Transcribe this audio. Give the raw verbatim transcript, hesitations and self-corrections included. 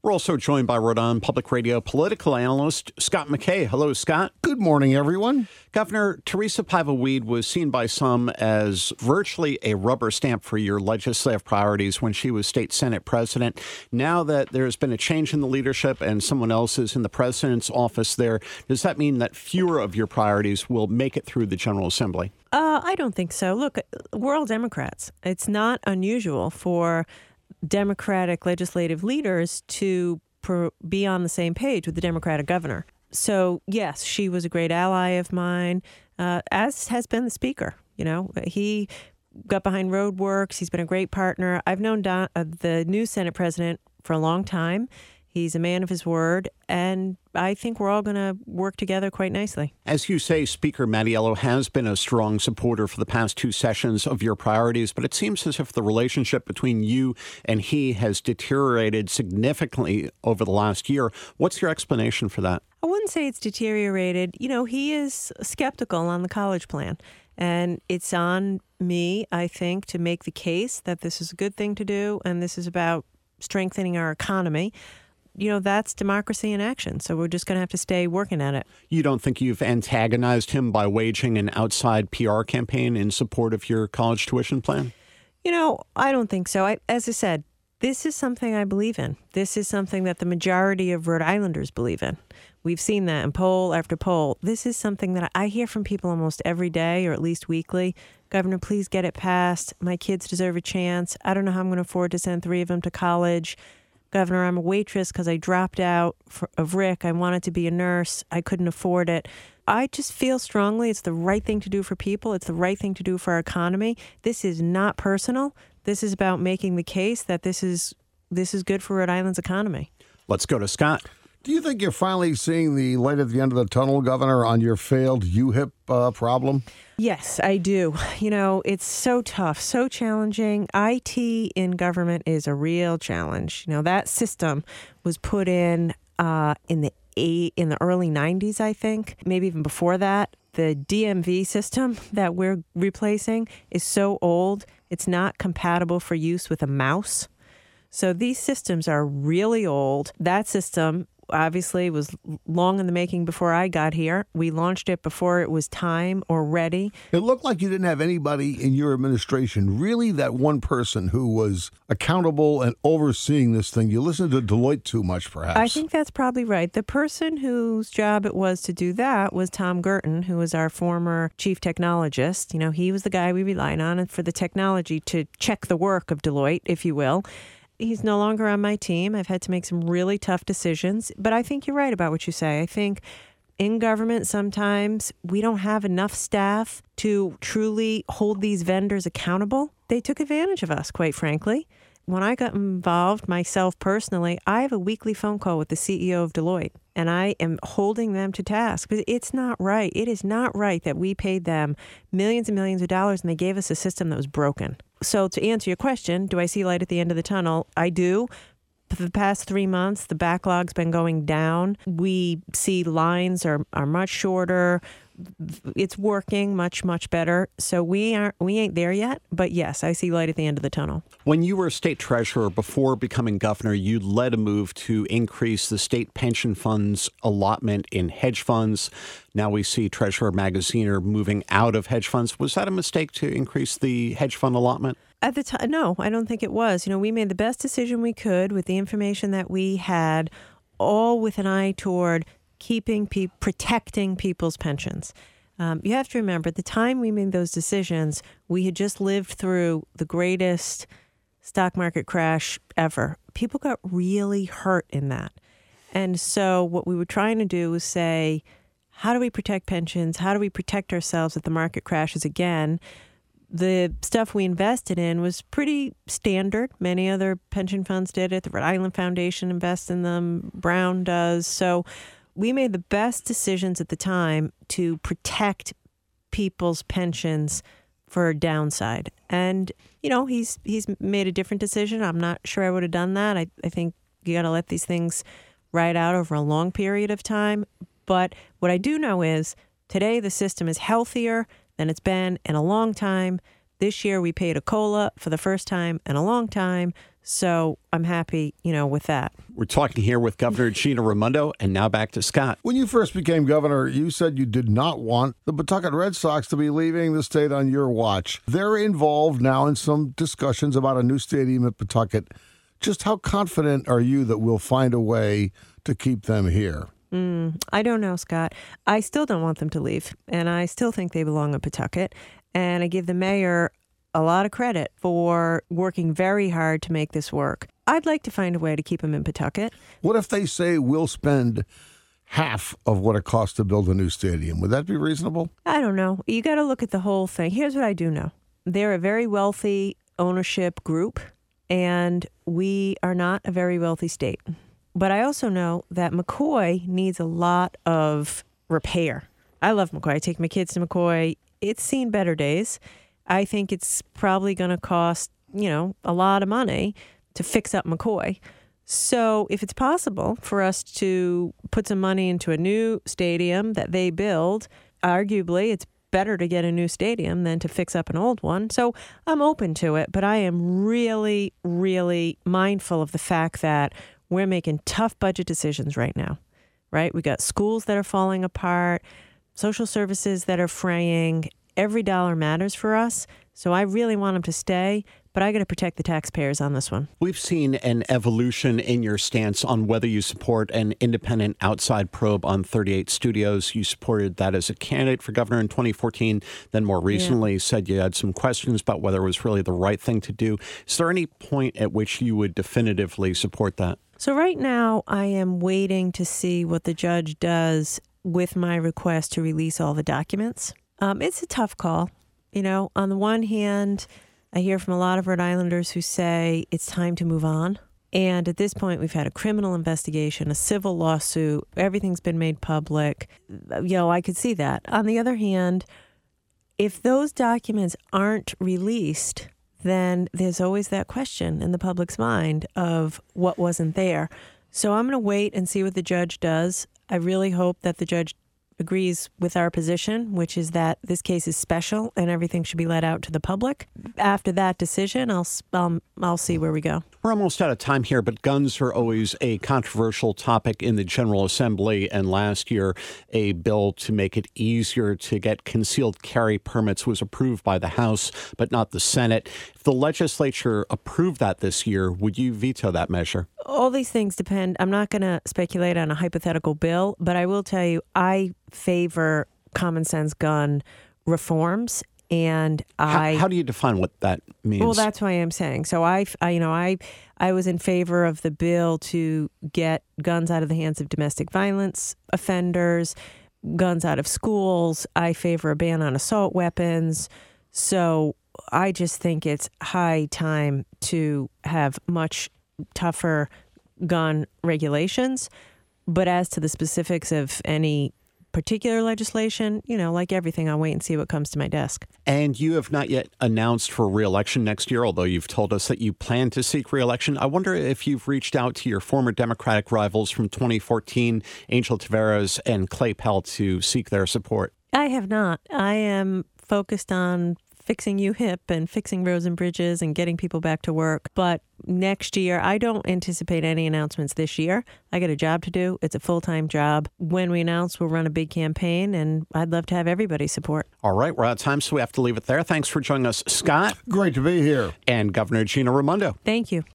We're also joined by Rhode Island Public Radio political analyst Scott McKay. Hello, Scott. Good morning, everyone. Governor Teresa Paiva-Weed was seen by some as virtually a rubber stamp for your legislative priorities when she was state Senate president. Now that there's been a change in the leadership and someone else is in the president's office there, does that mean that fewer of your priorities will make it through the General Assembly? Uh, I don't think so. Look, we're all Democrats. It's not unusual for Democratic legislative leaders to per, be on the same page with the Democratic governor. So, yes, she was a great ally of mine, uh, as has been the speaker. You know, he got behind roadworks. He's been a great partner. I've known Don, uh, the new Senate president for a long time. He's a man of his word, and I think we're all going to work together quite nicely. As you say, Speaker Mattiello has been a strong supporter for the past two sessions of your priorities, but it seems as if the relationship between you and he has deteriorated significantly over the last year. What's your explanation for that? I wouldn't say it's deteriorated. You know, he is skeptical on the college plan, and it's on me, I think, to make the case that this is a good thing to do, and this is about strengthening our economy. You know, that's democracy in action. So we're just going to have to stay working at it. You don't think you've antagonized him by waging an outside P R campaign in support of your college tuition plan? You know, I don't think so. I, as I said, this is something I believe in. This is something that the majority of Rhode Islanders believe in. We've seen that in poll after poll. This is something that I hear from people almost every day, or at least weekly. Governor, please get it passed. My kids deserve a chance. I don't know how I'm going to afford to send three of them to college. Governor, I'm a waitress because I dropped out for, of Rick. I wanted to be a nurse. I couldn't afford it. I just feel strongly it's the right thing to do for people. It's the right thing to do for our economy. This is not personal. This is about making the case that this is this is good for Rhode Island's economy. Let's go to Scott. Do you think you're finally seeing the light at the end of the tunnel, Governor, on your failed U HIP uh, problem? Yes, I do. You know, it's so tough, so challenging. I T in government is a real challenge. You know, that system was put in uh, in the eight, in the early nineties, I think, maybe even before that. The D M V system that we're replacing is so old, it's not compatible for use with a mouse. So these systems are really old. That system obviously was long in the making before I got here. We launched it before it was time or ready. It looked like you didn't have anybody in your administration, really that one person who was accountable and overseeing this thing. You listened to Deloitte too much, perhaps. I think that's probably right. The person whose job it was to do that was Tom Girton, who was our former chief technologist. You know, he was the guy we relied on for the technology to check the work of Deloitte, if you will. He's no longer on my team. I've had to make some really tough decisions, but I think you're right about what you say. I think in government, sometimes we don't have enough staff to truly hold these vendors accountable. They took advantage of us, quite frankly. When I got involved myself personally, I have a weekly phone call with the C E O of Deloitte, and I am holding them to task. But it's not right. It is not right that we paid them millions and millions of dollars and they gave us a system that was broken. So to answer your question, do I see light at the end of the tunnel? I do. For the past three months, the backlog's been going down. We see lines are, are much shorter. It's working much, much better. So we aren't we ain't there yet. But yes, I see light at the end of the tunnel. When you were state treasurer before becoming governor, you led a move to increase the state pension fund's allotment in hedge funds. Now we see Treasurer Magaziner moving out of hedge funds. Was that a mistake to increase the hedge fund allotment? At the time, no, I don't think it was. You know, we made the best decision we could with the information that we had, all with an eye toward keeping pe- protecting people's pensions. Um, you have to remember, at the time we made those decisions, we had just lived through the greatest stock market crash ever. People got really hurt in that. And so what we were trying to do was say, how do we protect pensions? How do we protect ourselves if the market crashes again? The stuff we invested in was pretty standard. Many other pension funds did it. The Rhode Island Foundation invests in them. Brown does. So we made the best decisions at the time to protect people's pensions for a downside. And, you know, he's he's made a different decision. I'm not sure I would have done that. I, I think you got to let these things ride out over a long period of time. But what I do know is today the system is healthier than it's been in a long time. This year we paid a COLA for the first time in a long time. So I'm happy, you know, with that. We're talking here with Governor Gina Raimondo, and now back to Scott. When you first became governor, you said you did not want the Pawtucket Red Sox to be leaving the state on your watch. They're involved now in some discussions about a new stadium at Pawtucket. Just how confident are you that we'll find a way to keep them here? Mm, I don't know, Scott. I still don't want them to leave, and I still think they belong in Pawtucket. And I give the mayor a lot of credit for working very hard to make this work. I'd like to find a way to keep them in Pawtucket. What if they say we'll spend half of what it costs to build a new stadium? Would that be reasonable? I don't know. You got to look at the whole thing. Here's what I do know. They're a very wealthy ownership group, and we are not a very wealthy state. But I also know that McCoy needs a lot of repair. I love McCoy. I take my kids to McCoy. It's seen better days. I think it's probably going to cost, you know, a lot of money to fix up McCoy. So if it's possible for us to put some money into a new stadium that they build, arguably it's better to get a new stadium than to fix up an old one. So I'm open to it, but I am really, really mindful of the fact that we're making tough budget decisions right now, right? We got schools that are falling apart, social services that are fraying. Every dollar matters for us. So I really want them to stay, but I got to protect the taxpayers on this one. We've seen an evolution in your stance on whether you support an independent outside probe on thirty-eight Studios. You supported that as a candidate for governor in twenty fourteen, then more recently yeah. said you had some questions about whether it was really the right thing to do. Is there any point at which you would definitively support that? So right now, I am waiting to see what the judge does with my request to release all the documents. Um, it's a tough call. You know, on the one hand, I hear from a lot of Rhode Islanders who say it's time to move on. And at this point, we've had a criminal investigation, a civil lawsuit. Everything's been made public. You know, I could see that. On the other hand, if those documents aren't released, then there's always that question in the public's mind of what wasn't there. So I'm going to wait and see what the judge does. I really hope that the judge agrees with our position, which is that this case is special and everything should be let out to the public. After that decision, I'll um, I'll see where we go. We're almost out of time here, but guns are always a controversial topic in the General Assembly. And last year, a bill to make it easier to get concealed carry permits was approved by the House, but not the Senate. If the legislature approved that this year, would you veto that measure? All these things depend. I'm not going to speculate on a hypothetical bill, but I will tell you I favor common sense gun reforms. And I, how, how do you define what that means? Well, that's what I am saying. So I, I, you know, I, I was in favor of the bill to get guns out of the hands of domestic violence offenders, guns out of schools. I favor a ban on assault weapons. So I just think it's high time to have much tougher gun regulations. But as to the specifics of any particular legislation, you know, like everything, I'll wait and see what comes to my desk. And you have not yet announced for re-election next year, although you've told us that you plan to seek re-election. I wonder if you've reached out to your former Democratic rivals from twenty fourteen, Angel Taveras and Clay Pell, to seek their support. I have not. I am focused on fixing U HIP and fixing roads and bridges and getting people back to work. But next year, I don't anticipate any announcements this year. I got a job to do. It's a full-time job. When we announce, we'll run a big campaign, and I'd love to have everybody's support. All right, we're out of time, so we have to leave it there. Thanks for joining us, Scott. Great to be here. And Governor Gina Raimondo. Thank you.